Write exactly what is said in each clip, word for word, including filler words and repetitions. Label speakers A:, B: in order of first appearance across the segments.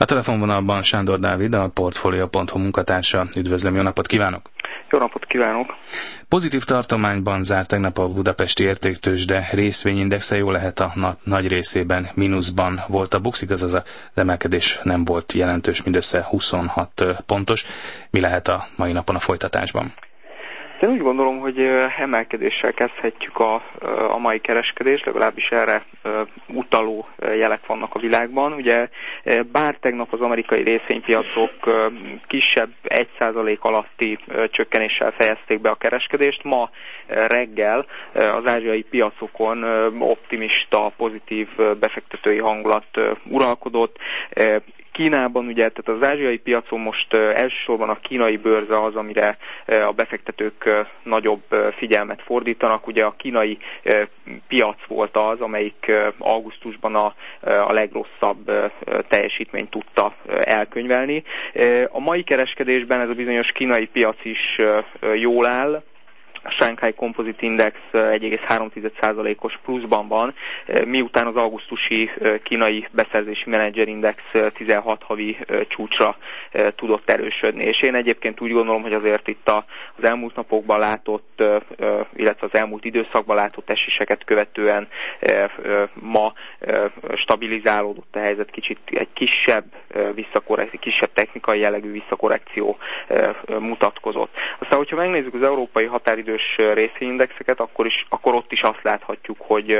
A: telefonvonalban Sándor Dávid, a Portfolio pont hu munkatársa. Üdvözlöm, jó napot kívánok!
B: Jó napot kívánok!
A: Pozitív tartományban zárt tegnap a budapesti értéktőzsde részvényindexe, jó lehet a nap nagy részében mínuszban volt a BUX, igaz, az, az emelkedés nem volt jelentős, mindössze huszonhat pontos. Mi lehet a mai napon a folytatásban?
B: Én úgy gondolom, hogy emelkedéssel kezdhetjük a, a mai kereskedést, legalábbis erre utaló jelek vannak a világban. Ugye bár tegnap az amerikai részvénypiacok kisebb egy százalék alatti csökkenéssel fejezték be a kereskedést, ma reggel az ázsiai piacokon optimista, pozitív befektetői hangulat uralkodott. Kínában ugye, tehát az ázsiai piacon most elsősorban a kínai bőrze az, amire a befektetők nagyobb figyelmet fordítanak. Ugye a kínai piac volt az, amelyik augusztusban a, a legrosszabb teljesítményt tudta elkönyvelni. A mai kereskedésben ez a bizonyos kínai piac is jól áll. A Shanghai Composite Index egy egész három százalékos pluszban van, miután az augusztusi kínai beszerzési menedzserindex tizenhat havi csúcsra tudott erősödni. És én egyébként úgy gondolom, hogy azért itt az elmúlt napokban látott, illetve az elmúlt időszakban látott eséseket követően ma stabilizálódott a helyzet, kicsit egy kisebb visszakorrekció, kisebb technikai jellegű visszakorrekció mutatkozott. Aztán, hogyha megnézzük az európai határidő részvényindexeket, akkor, is, akkor ott is azt láthatjuk, hogy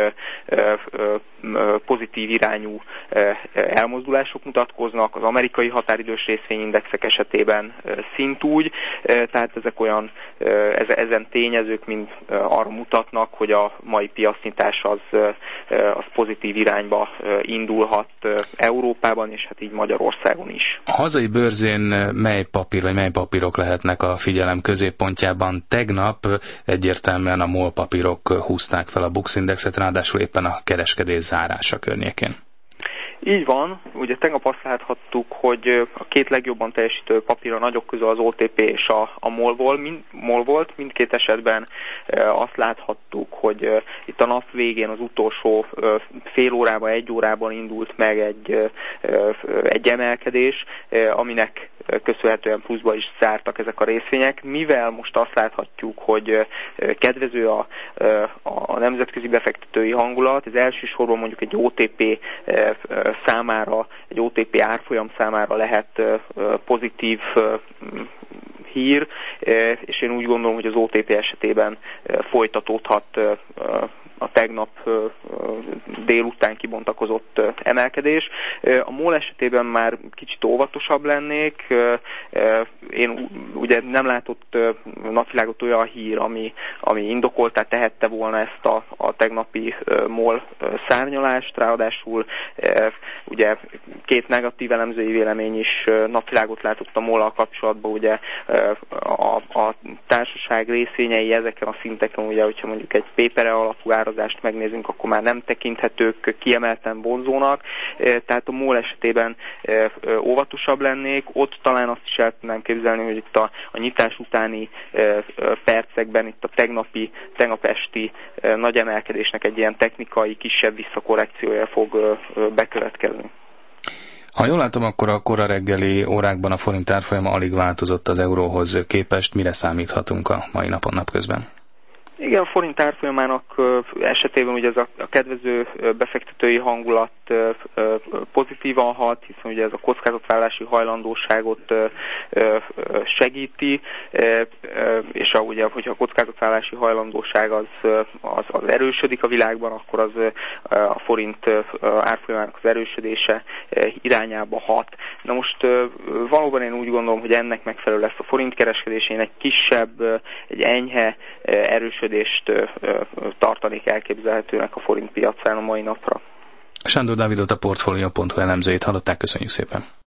B: pozitív irányú elmozdulások mutatkoznak, az amerikai határidős részvényindexek esetében szintúgy, tehát ezek olyan, ezen tényezők mind arra mutatnak, hogy a mai piacnyitás az, az pozitív irányba indulhat Európában, és hát így Magyarországon is.
A: A hazai bőrzén mely papír, vagy mely papírok lehetnek a figyelem középpontjában? Tegnap egyértelműen a MOL papírok húzták fel a BUX indexet, ráadásul éppen a kereskedés zárása környékén.
B: Így van, ugye tegnap azt láthattuk, hogy a két legjobban teljesítő papír a nagyok közül az o té pé és a, a MOL, volt, mind, MOL volt. Mindkét esetben e, azt láthattuk, hogy e, itt a nap végén az utolsó e, fél órában, egy órában indult meg egy, e, egy emelkedés, e, aminek köszönhetően pluszba is zártak ezek a részvények, mivel most azt láthatjuk, hogy kedvező a, a nemzetközi befektetői hangulat, ez elsősorban mondjuk egy o té pé számára, egy o té pé árfolyam számára lehet pozitív hír, és én úgy gondolom, hogy az o té pé esetében folytatódhat a tegnap délután kibontakozott emelkedés. A MOL esetében már kicsit óvatosabb lennék. Én ugye nem látott napvilágot olyan hír, ami, ami indokoltá tehette volna ezt a, a tegnapi MOL szárnyalást. Ráadásul ugye két negatív elemzői vélemény is napvilágot látott a MOL-al kapcsolatban. Ugye a, a társaság részvényei ezeken a szinteken, ugye, hogyha mondjuk egy pépere alapú árazást megnézünk, akkor már nem tekinthetők kiemelten vonzónak, tehát a MOL esetében óvatosabb lennék. Ott talán azt is el tudnám képzelni, hogy itt a, a nyitás utáni percekben, itt a tegnapi, tegnap esti nagy emelkedésnek egy ilyen technikai, kisebb visszakorrekciója fog bekövetkezni.
A: Ha jól látom, akkor a kora reggeli órákban a forint árfolyama alig változott az euróhoz képest. Mire számíthatunk a mai napon napközben?
B: Igen, a forint árfolyamának esetében ugye ez a, a kedvező befektetői hangulat pozitívan hat, hiszen ugye ez a kockázatvállalási hajlandóságot segíti, és a, ugye, hogyha a kockázatvállalási hajlandóság az, az, az erősödik a világban, akkor az a forint árfolyamának az erősödése irányába hat. Na most valóban én úgy gondolom, hogy ennek megfelelő lesz a forint kereskedésén, egy kisebb, egy enyhe erősödést tartanék elképzelhetőnek a forint piacán a mai napra.
A: Sándor Dávidot, a Portfolio pont hu elemzőjét hallották, köszönjük szépen!